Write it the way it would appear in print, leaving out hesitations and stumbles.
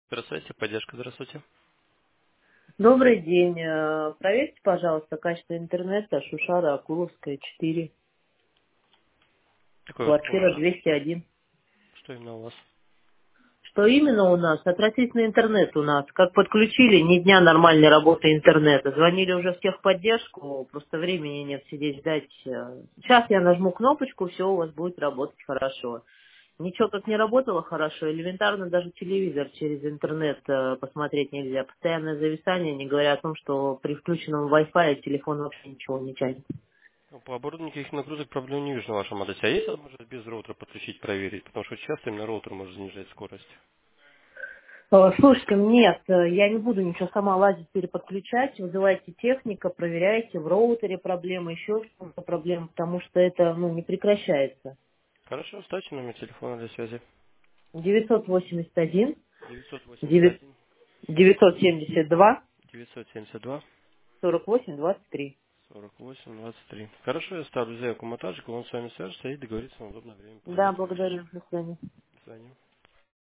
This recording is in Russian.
Здравствуйте, поддержка, здравствуйте. Добрый день. Проверьте, пожалуйста, качество интернета Шушара Акуловская, 4, Какой у вас квартира номер? 201. Что именно у вас? Что именно у нас? Отвратительный интернет у нас. Как подключили, ни дня нормальной работы интернета. Звонили уже в техподдержку, просто времени нет сидеть ждать. Сейчас я нажму кнопочку, все у вас будет работать хорошо. Ничего как не работало хорошо, элементарно даже телевизор через интернет посмотреть нельзя. Постоянное зависание, не говоря о том, что при включенном Wi-Fi телефон вообще ничего не тянет. Ну, по оборудованию никаких нагрузок проблем не вижу на вашем адресе. А есть возможность без роутера подключить, проверить? Потому что часто именно роутер может занижать скорость. Слушайте, нет, я не буду ничего сама лазить, переподключать. Вызывайте техника, проверяйте, в роутере проблемы, еще что-то проблемы, потому что это не прекращается. Хорошо, ставьте номер телефона для связи. 981 981 972 972 48 23. 48 23. Хорошо, я ставлю заявку монтажику, он с вами свяжется и договорится на удобное время Да, позвонить вам. благодарю. До свидания. До свидания.